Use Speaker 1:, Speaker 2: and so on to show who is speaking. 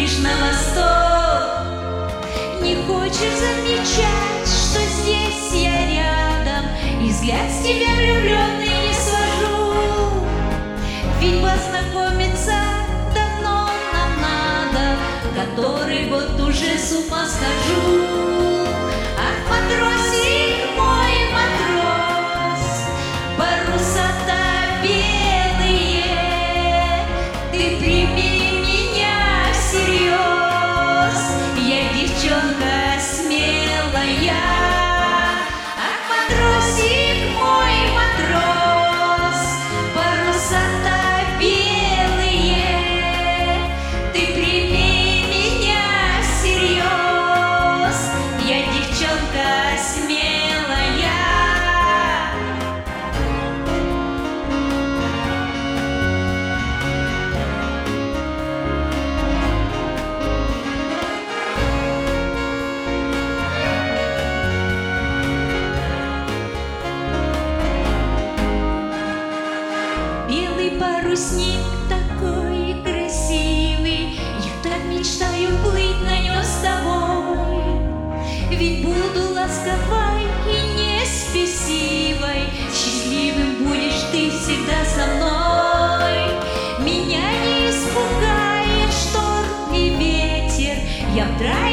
Speaker 1: смотришь на восток, не хочешь замечать, что здесь я рядом, и взгляд с тебя влюбленный не свожу. Ведь познакомиться давно нам надо, который год уже с ума схожу. Ах, матросик мой, матрос, паруса-то белые, ты прими меня всерьез, я девчонка смелая. Ах, матросик мой, матрос, паруса-то белые, ты прими меня всерьез, я девчонка смелая. Белый парусник такой красивый, я так мечтаю плыть на нем с тобой. Ведь буду ласковой и не спесивой, счастливым будешь ты всегда со мной. Меня не испугает шторм и ветер, я в драйве